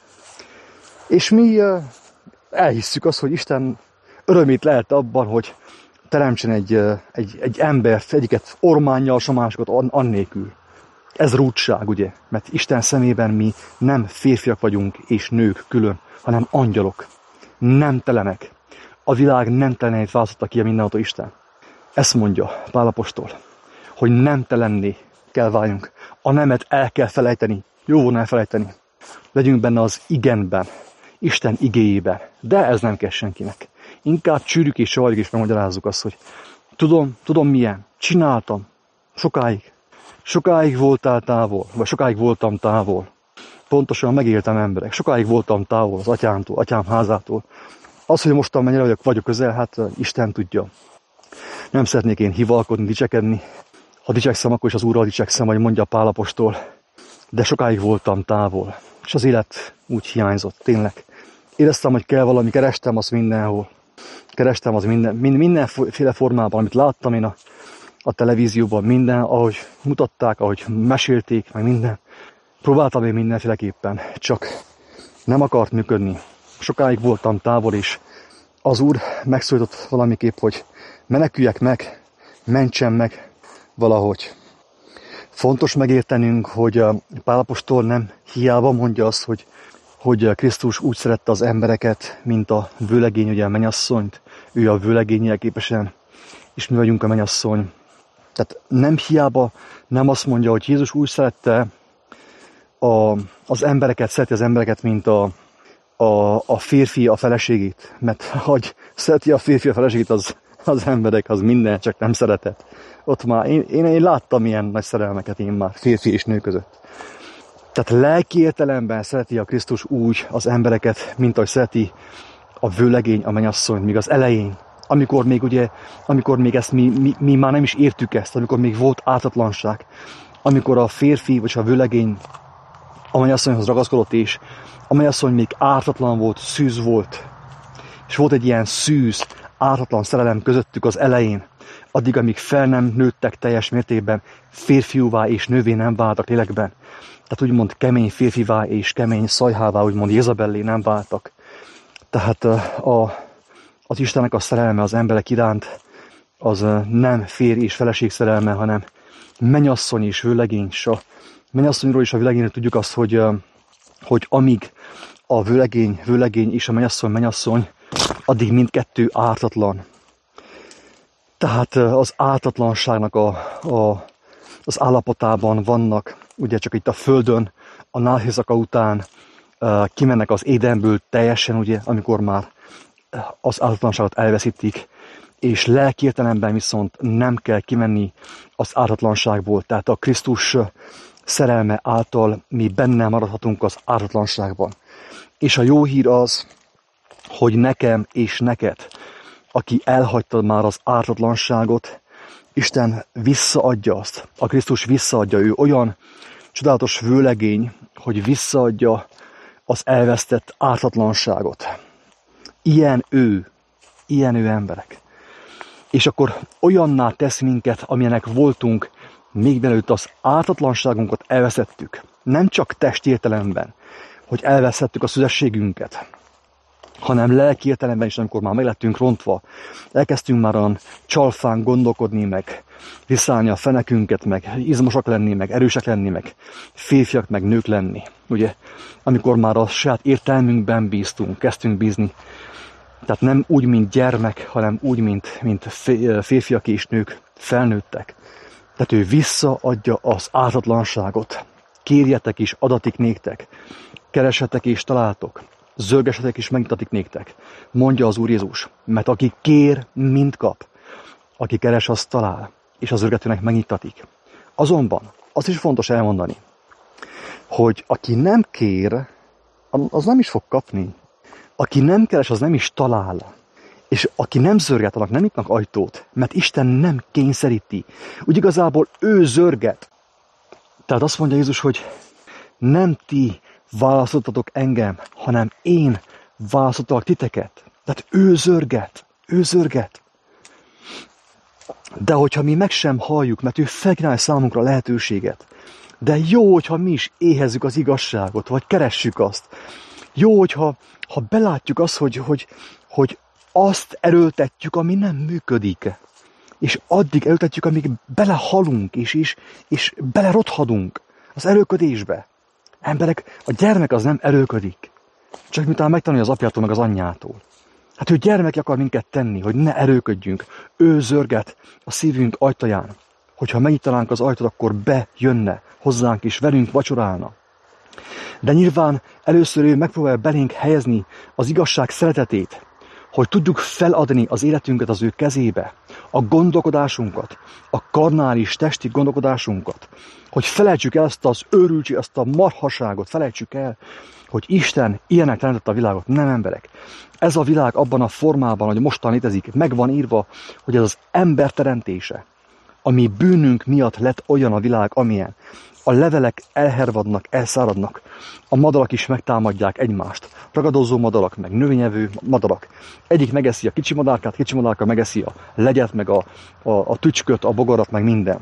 És mi elhisszük azt, hogy Isten örömét lehet abban, hogy teremtsen egy embert, egyiket ormánnyal, a másikat annélkül. Ez rúdság, ugye? Mert Isten szemében mi nem férfiak vagyunk és nők külön, hanem angyalok. Nemtelenek. A világ nemtelenét választotta ki a mindenható Isten. Ezt mondja Pál apostol, hogy nemtelenné kell váljunk. A nemet el kell felejteni. Jó volna elfelejteni. Legyünk benne az igenben, Isten igéjében. De ez nem kell senkinek. Inkább csűrjük és csavarjuk és megmagyarázzuk azt, hogy tudom milyen. Csináltam. Sokáig voltál távol, vagy sokáig voltam távol. Pontosan megéltem emberek. Sokáig voltam távol az atyámtól, atyám házától. Az, hogy mostan mennyire vagyok közel, hát Isten tudja. Nem szeretnék én hivalkodni, dicsekedni. Ha dicsekszem, akkor is az Úrral dicsekszem, vagy mondja Pál apostol. De sokáig voltam távol. És az élet úgy hiányzott, tényleg. Éreztem, hogy kell valami, kerestem azt mindenhol. Kerestem az mindenféle formában, amit láttam én a televízióban, minden, ahogy mutatták, ahogy mesélték, meg minden. Próbáltam én mindenféleképpen, csak nem akart működni. Sokáig voltam távol, és az Úr megszólított valamiképp, hogy meneküljek meg, mentsen meg valahogy. Fontos megértenünk, hogy Pál apostol nem hiába mondja azt, hogy Krisztus úgy szerette az embereket, mint a vőlegény, ugye a mennyasszonyt. Ő a vőlegénnyel képesen, és mi vagyunk a mennyasszony. Tehát nem hiába nem azt mondja, hogy Jézus úgy szerette az embereket, mint a férfi a feleségét. Mert hogy szereti a férfi a feleségét, az emberek, az minden, csak nem szeretet. Ott már én láttam ilyen nagy szerelmeket én már férfi és nő között. Tehát lelki értelemben szereti a Krisztus úgy az embereket, mint ahogy szereti a vőlegény a mennyasszonyt, míg az elején. Amikor még ezt mi már nem is értük ezt, amikor még volt ártatlanság, amikor a férfi vagy a vőlegény a mennyasszonyhoz ragaszkodott, és a mennyasszony még ártatlan volt, szűz volt, és volt egy ilyen szűz, ártatlan szerelem közöttük az elején, addig, amíg fel nem nőttek teljes mértékben, férfiúvá és nővé nem váltak lélekben. Tehát úgymond kemény férfivá és kemény szajhává, úgymond Jézabellé nem váltak. Tehát az Istennek a szerelme az emberek iránt az nem férj és feleség szerelme, hanem mennyasszony és vőlegény. És a mennyasszonyról és a vőlegényről tudjuk azt, hogy amíg a vőlegény és a mennyasszony, addig mindkettő ártatlan. Tehát az ártatlanságnak az állapotában vannak, ugye csak itt a földön, a náhészaka után kimennek az Édenből teljesen, ugye, amikor már az ártatlanságot elveszítik, és lelki értelemben viszont nem kell kimenni az ártatlanságból. Tehát a Krisztus szerelme által mi benne maradhatunk az ártatlanságban. És a jó hír az, hogy nekem és neked, aki elhagyta már az ártatlanságot, Isten visszaadja azt. A Krisztus visszaadja, ő olyan csodálatos vőlegény, hogy visszaadja az elvesztett ártatlanságot. Ilyen ő emberek. És akkor olyanná tesz minket, amilyenek voltunk, még mielőtt az ártatlanságunkat elveszettük. Nem csak testértelemben, hogy elveszettük a szüzességünket, hanem lelki értelemben is, amikor már meg lettünk rontva, elkezdtünk már olyan csalfán gondolkodni, meg visszaállni a fenekünket, meg izmosak lenni, meg erősek lenni, meg férfiak, meg nők lenni. Ugye, amikor már a saját értelmünkben bíztunk, kezdtünk bízni. Tehát nem úgy, mint gyermek, hanem úgy, mint férfiak és nők felnőttek. Tehát ő visszaadja az ártatlanságot. Kérjetek és adatik néktek. Keresetek és találtok. Zörgesetek és megnyitatik néktek. Mondja az Úr Jézus. Mert aki kér, mind kap. Aki keres, az talál. És az zörgetőnek megnyitatik. Azonban azt is fontos elmondani, hogy aki nem kér, az nem is fog kapni. Aki nem keres, az nem is talál. És aki nem zörget, annak nem nyitnak ajtót, mert Isten nem kényszeríti. Úgy igazából ő zörget. Tehát azt mondja Jézus, hogy nem ti választottatok engem, hanem én választottalak titeket. Tehát ő zörget. De hogyha mi meg sem halljuk, mert ő felkínálja számunkra a lehetőséget, de jó, hogyha mi is éhezzük az igazságot, vagy keressük azt. Jó, hogyha belátjuk azt, hogy azt erőltetjük, ami nem működik. És addig erőltetjük, amíg belehalunk, és belerothadunk az erőködésbe. Emberek, a gyermek az nem erőködik. Csak miután megtanulja az apjától, meg az anyjától. Hát ő gyermek akar minket tenni, hogy ne erőködjünk. Ő zörget a szívünk ajtaján. Hogyha megnyitanánk az ajtót, akkor bejönne hozzánk is, velünk vacsorálna. De nyilván először ő megpróbál belénk helyezni az igazság szeretetét, hogy tudjuk feladni az életünket az ő kezébe, a gondolkodásunkat, a karnális, testi gondolkodásunkat, hogy felejtsük el azt az őrültség, azt a marhaságot, felejtsük el, hogy Isten ilyenek teremtette a világot, nem emberek. Ez a világ abban a formában, hogy mostan létezik, meg van írva, hogy ez az ember teremtése, ami bűnünk miatt lett olyan a világ, amilyen. A levelek elhervadnak, elszáradnak, a madarak is megtámadják egymást. Ragadozó madarak, meg növényevő madarak. Egyik megeszi a kicsi madárka megeszi a legyet, meg a tücsköt, a bogarat, meg minden.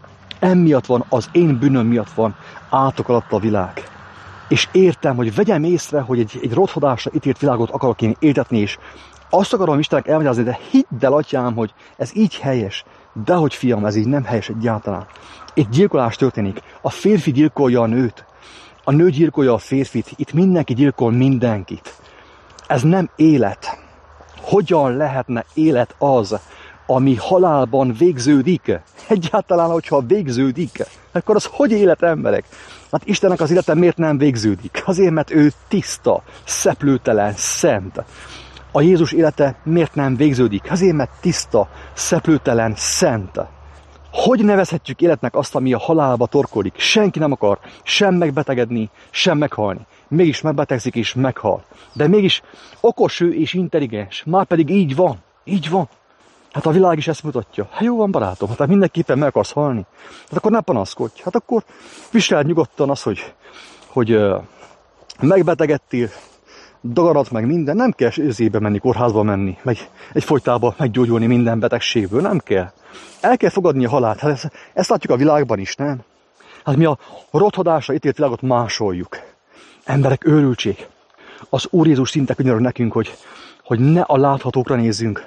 Emiatt van, az én bűnöm miatt van átok alatt a világ. És értem, hogy vegyem észre, hogy egy rothodásra ítélt világot akarok én éltetni, és azt akarom Istennek elmagyarázni, de hidd el, atyám, hogy ez így helyes. Dehogy fiam, ez így nem helyes egyáltalán. Egy gyilkolás történik. A férfi gyilkolja a nőt. A nő gyilkolja a férfit. Itt mindenki gyilkol mindenkit. Ez nem élet. Hogyan lehetne élet az, ami halálban végződik? Egyáltalán, hogyha végződik, akkor az hogy élet, emberek? Hát Istennek az élete miért nem végződik? Azért, mert ő tiszta, szeplőtelen, szent. A Jézus élete miért nem végződik? Azért, mert tiszta, szeplőtelen, szent. Hogy nevezhetjük életnek azt, ami a halálba torkolik? Senki nem akar sem megbetegedni, sem meghalni. Mégis megbetegszik és meghal. De mégis okos ő és intelligens. Márpedig így van. Így van. Hát a világ is ezt mutatja. Hát jó van, barátom, hát mindenképpen meg akarsz halni. Hát akkor ne panaszkodj. Hát akkor viseld nyugodtan az, hogy megbetegedtél, dagarat meg minden. Nem kell őzébe menni, kórházba menni, meg egyfolytában meggyógyulni minden betegségből. Nem kell. El kell fogadni a halált. Hát ezt látjuk a világban is, nem? Hát mi a rothodásra ítélt világot másoljuk. Emberek, őrültség. Az Úr Jézus szinte könyörög nekünk, hogy ne a láthatókra nézzünk,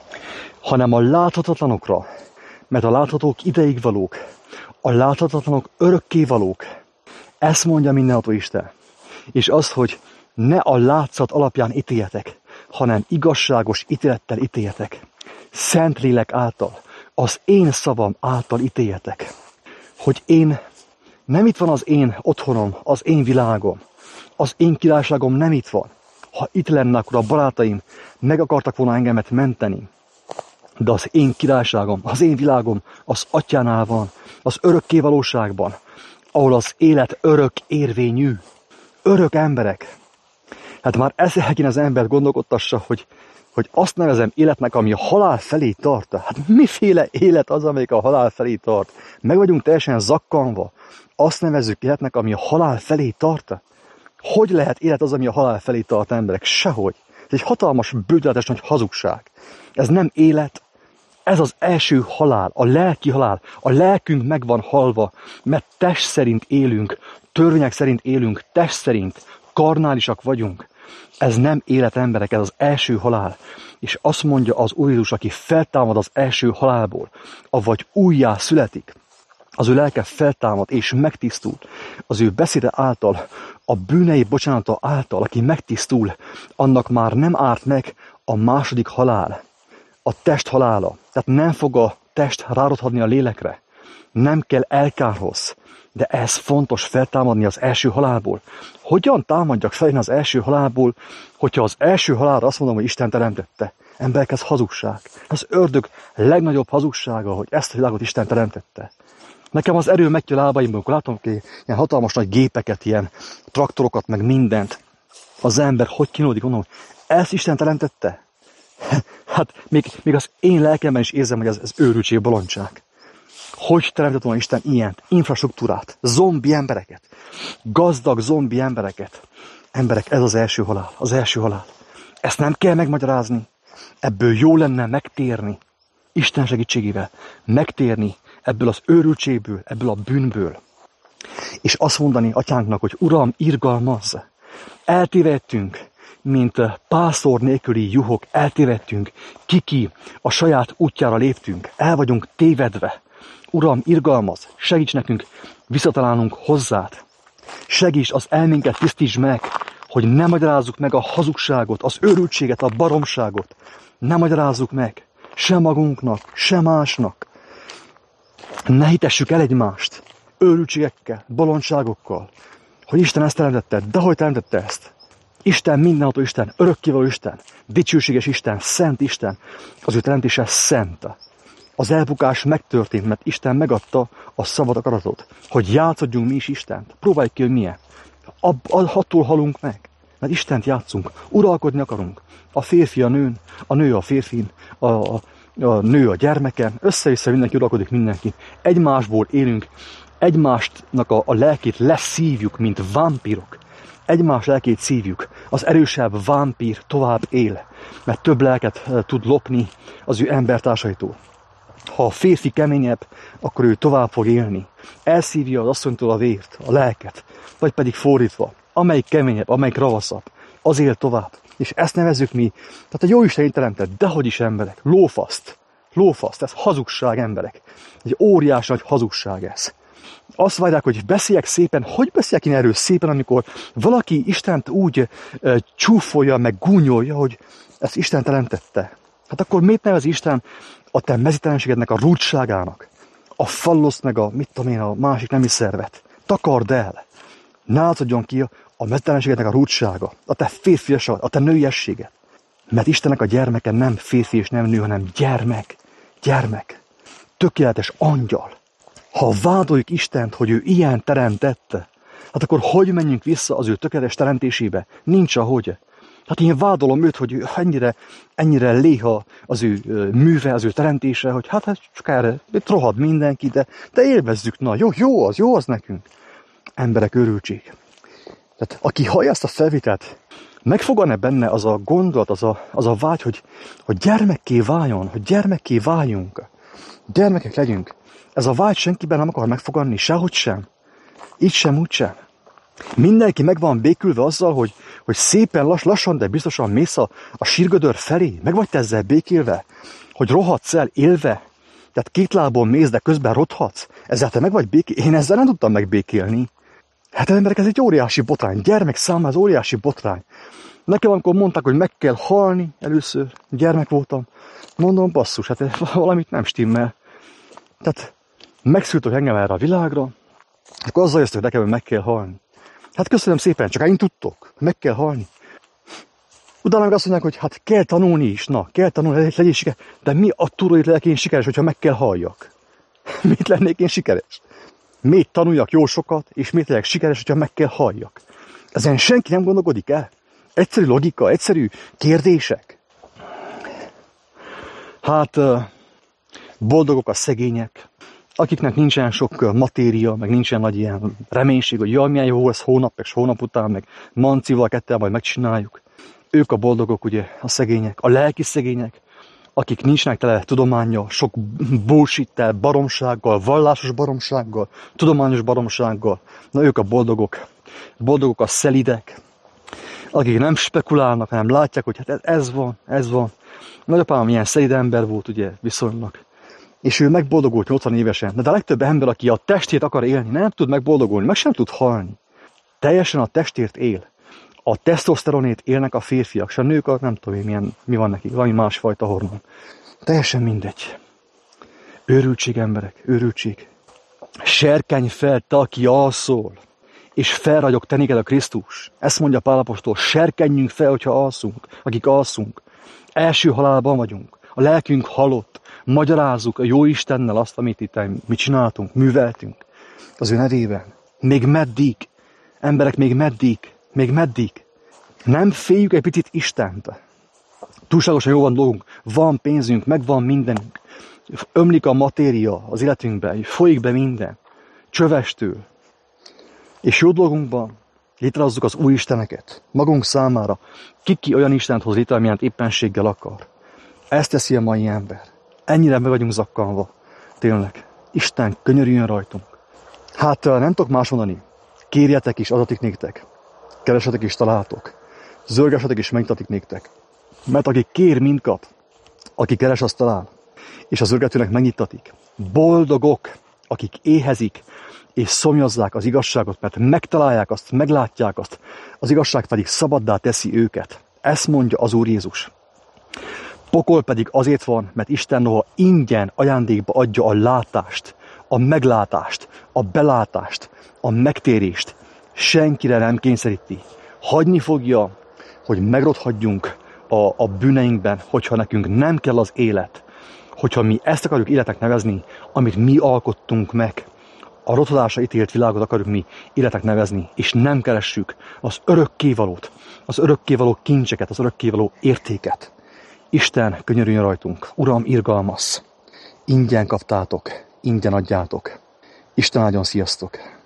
hanem a láthatatlanokra, mert a láthatók ideigvalók, a láthatatlanok örökkévalók. Ezt mondja mindenható Isten. És az, hogy ne a látszat alapján ítéljetek, hanem igazságos ítélettel ítéljetek. Szentlélek által, az én szavam által ítéljetek. Hogy nem itt van az én otthonom, az én világom, az én királyságom nem itt van. Ha itt lenne, akkor a barátaim meg akartak volna engemet menteni. De az én királyságom, az én világom az atyánál van, az örökké valóságban, ahol az élet örök érvényű. Örök emberek. Hát már ezzel kéne az embert gondolkodtassa, hogy azt nevezem életnek, ami a halál felé tart. Hát miféle élet az, amelyik a halál felé tart? Meg vagyunk teljesen zakkanva. Azt nevezzük életnek, ami a halál felé tart? Hogy lehet élet az, ami a halál felé tart, emberek? Sehogy. Ez egy hatalmas, bődöletes nagy hazugság. Ez nem élet. Ez az első halál, a lelki halál. A lelkünk meg van halva, mert test szerint élünk, törvények szerint élünk, test szerint, karnálisak vagyunk. Ez nem élet, emberek, ez az első halál. És azt mondja az Úr Jézus, aki feltámad az első halálból, avagy újjá születik, az ő lelke feltámad és megtisztul, az ő beszéde által, a bűnei bocsánata által, aki megtisztul, annak már nem árt meg a második halál, a test halála. Tehát nem fog a test rárothadni a lélekre. Nem kell elkárhoz. De ez fontos feltámadni az első halálból. Hogyan támadjak fel az első halálból, hogyha az első halálra azt mondom, hogy Isten teremtette? Emberek, ez hazugság. Az ördög legnagyobb hazugsága, hogy ezt a világot Isten teremtette. Nekem az erő megy ki a lábaimból, amikor látom ilyen hatalmas nagy gépeket, ilyen traktorokat, meg mindent. Az ember hogy kínlódik, mondom, hogy ezt Isten teremtette? Hát még az én lelkemben is érzem, hogy ez őrültség, bolondság. Hogy teremtett volna Isten ilyen infrastruktúrát, zombi embereket, gazdag zombi embereket? Emberek, ez az első halál, az első halál. Ezt nem kell megmagyarázni. Ebből jó lenne megtérni, Isten segítségével, megtérni ebből az őrültségből, ebből a bűnből. És azt mondani atyánknak, hogy Uram, irgalmazz, eltévedtünk, mint pásztor nélküli juhok, eltévedtünk, ki a saját útjára léptünk, el vagyunk tévedve. Uram, irgalmazz, segíts nekünk visszatalálnunk hozzád. Segíts az elménket, tisztítsd meg, hogy ne magyarázzuk meg a hazugságot, az őrültséget, a baromságot. Ne magyarázzuk meg, se magunknak, se másnak. Ne hitessük el egymást, őrültségekkel, bolondságokkal, hogy Isten ezt teremtette, de hogy teremtette ezt? Isten mindenható Isten, örökkévaló Isten, dicsőséges Isten, szent Isten, az ő teremtése szent. Az elbukás megtörtént, mert Isten megadta a szabad akaratot, hogy játszodjunk mi is Istent. Próbáljuk ki, hogy milyen. Attól halunk meg, mert Istent játszunk, uralkodni akarunk. A férfi a nőn, a nő a férfin, a nő a gyermeken, össze-vissza mindenki uralkodik mindenki. Egymásból élünk, egymásnak a lelkét leszívjuk, mint vámpírok. Egymás lelkét szívjuk. Az erősebb vámpír tovább él, mert több lelket tud lopni az ő embertársaitól. Ha a férfi keményebb, akkor ő tovább fog élni. Elszívja az asszonytól a vért, a lelket, vagy pedig fordítva. Amelyik keményebb, amelyik ravaszabb, az él tovább. És ezt nevezzük mi. Tehát a Jóisten teremtett, dehogy is emberek. Lófaszt, ez hazugság, emberek. Egy óriási nagy hazugság ez. Azt várják, hogy beszéljek szépen. Hogy beszéljek én erről szépen, amikor valaki Istent úgy csúfolja, meg gúnyolja, hogy ezt Isten teremtette? Hát akkor miért nevez Isten a te mezítelenségednek a rúdságának? A falloszt meg a másik nemi szervet. Takard el. Ne látszódjon ki a mezítelenségednek a rúdsága, a te férfiasod, a te nőiességed. Mert Istennek a gyermeke nem férfi és nem nő, hanem gyermek. Tökéletes angyal. Ha vádoljuk Istent, hogy ő ilyen teremtette, hát akkor hogy menjünk vissza az ő tökéletes teremtésébe? Nincs ahogy. Hát én vádolom őt, hogy ennyire léha az ő műve, az ő teremtése, hogy hát csak erre itt rohad mindenki, de élvezzük, na jó az nekünk. Emberek őrültség. Tehát aki hallja ezt a felvételt, megfogan-e benne az a gondolat, az a vágy, hogy gyermekké váljon, hogy gyermekké váljunk, gyermekek legyünk. Ez a vágy senkiben nem akar megfogadni, sehogy sem. Így sem, úgy sem. Mindenki meg van békülve azzal, hogy szépen lassan, de biztosan mész a sírgödör felé. Meg vagy te ezzel békélve, hogy rohadsz el élve. Tehát két lábon mész, de közben rothatsz. Ezzel te meg vagy békélve. Én ezzel nem tudtam megbékélni. Hát emberek, ez egy óriási botrány. Gyermek számára ez óriási botrány. Nekem amikor mondták, hogy meg kell halni először, gyermek voltam, mondom, basszus, hát valamit nem stimmel. Tehát megszültök engem erre a világra, akkor azzal jöttök nekem, hogy meg kell halni. Hát köszönöm szépen, csak én tudtok, meg kell halni. Utána meg azt mondják, hogy hát kell tanulni is, kell tanulni, legyél sikeres. De mi attól, hogy legyek én sikeres, hogyha meg kell halljak? Miért lennék én sikeres? Miért tanuljak jó sokat, és miért legyek sikeres, hogyha meg kell halljak? Ezen senki nem gondolkodik el? Egyszerű logika, egyszerű kérdések. Hát boldogok a szegények, akiknek nincsen sok matéria, meg nincsen nagy ilyen reménység, hogy jaj, milyen jó lesz hónap, meg hónap után, meg mancival kettel majd megcsináljuk. Ők a boldogok, ugye, a szegények, a lelki szegények, akik nincsenek tele tudománnyal, sok bullshittel, baromsággal, vallásos baromsággal, tudományos baromsággal. Na ők a boldogok. Boldogok a szelidek, akik nem spekulálnak, hanem látják, hogy hát ez van. Nagyapám ilyen szelid ember volt, ugye, viszonylag. És ő megboldogult 80 évesen. De a legtöbb ember, aki a testét akar élni, nem tud megboldogulni, meg sem tud halni. Teljesen a testért él. A tesztoszteronét élnek a férfiak, és a nők, nem tudom, mi van nekik, valami másfajta hormon. Teljesen mindegy. Őrültség, emberek, őrültség. Serkenj fel, te, aki alszol, és felragyog te néked a Krisztus. Ezt mondja Pál apostol, serkenjünk fel, hogyha alszunk, akik alszunk. Első halálban vagyunk, a lelkünk halott, magyarázzuk a jó Istennel azt, amit itt mi csináltunk, műveltünk az ő nevében. Még meddig? Emberek, még meddig? Nem féljük egy picit Istent. Túlságosan jó van dolgunk, van pénzünk, megvan mindenünk. ömlik a matéria az életünkbe, folyik be minden, csövestől. És jó dolgunkban létrehozzuk az új isteneket magunk számára. Ki olyan Istent hoz létre, amilyen éppenséggel akar. Ezt teszi a mai ember. Ennyire meg vagyunk zakkanva. Tényleg. Isten könyörüljön rajtunk. Hát nem tudok más mondani. Kérjetek is, adatik néktek. Keresetek is, találtok. Zörgesetek is, megnyittatik néktek. Mert aki kér, mind kap. Aki keres, azt talál. És az zörgetőnek megnyittatik. Boldogok, akik éhezik, és szomjazzák az igazságot, mert megtalálják azt, meglátják azt, az igazság pedig szabaddá teszi őket. Ezt mondja az Úr Jézus. Pokol pedig azért van, mert Isten noha ingyen ajándékba adja a látást, a meglátást, a belátást, a megtérést, senkire nem kényszeríti. Hagyni fogja, hogy megrothagyjunk a bűneinkben, hogyha nekünk nem kell az élet, hogyha mi ezt akarjuk életnek nevezni, amit mi alkottunk meg, a rothadásra ítélt világot akarjuk mi életnek nevezni, és nem keressük az örökkévalót, az örökkévaló kincseket, az örökkévaló értéket. Isten könyörüljön rajtunk. Uram, irgalmasz! Ingyen kaptátok, ingyen adjátok. Isten áldjon, sziasztok!